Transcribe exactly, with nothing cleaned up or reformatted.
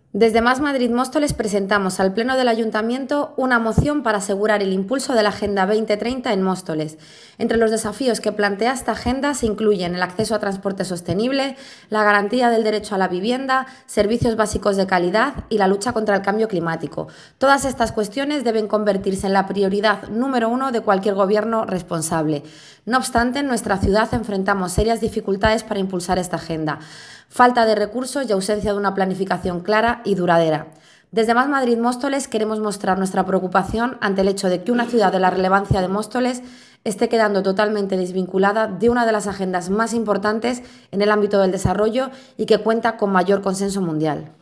Desde Más Madrid Móstoles presentamos al Pleno del Ayuntamiento una moción para asegurar el impulso de la Agenda veinte treinta en Móstoles. Entre los desafíos que plantea esta agenda se incluyen el acceso a transporte sostenible, la garantía del derecho a la vivienda, servicios básicos de calidad y la lucha contra el cambio climático. Todas estas cuestiones deben convertirse en la prioridad número uno de cualquier gobierno responsable. No obstante, en nuestra ciudad enfrentamos serias dificultades para impulsar esta agenda. Falta de recursos y ausencia de una planificación clara y duradera. Desde Más Madrid Móstoles queremos mostrar nuestra preocupación ante el hecho de que una ciudad de la relevancia de Móstoles esté quedando totalmente desvinculada de una de las agendas más importantes en el ámbito del desarrollo y que cuenta con mayor consenso mundial.